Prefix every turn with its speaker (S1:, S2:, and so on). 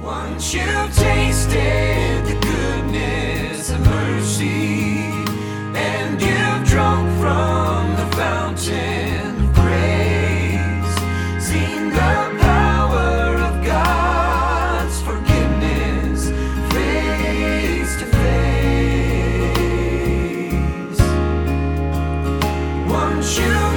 S1: Once you've tasted the goodness of mercy, and you've drunk from the fountain of grace, seen the power of God's forgiveness face to face. Once you've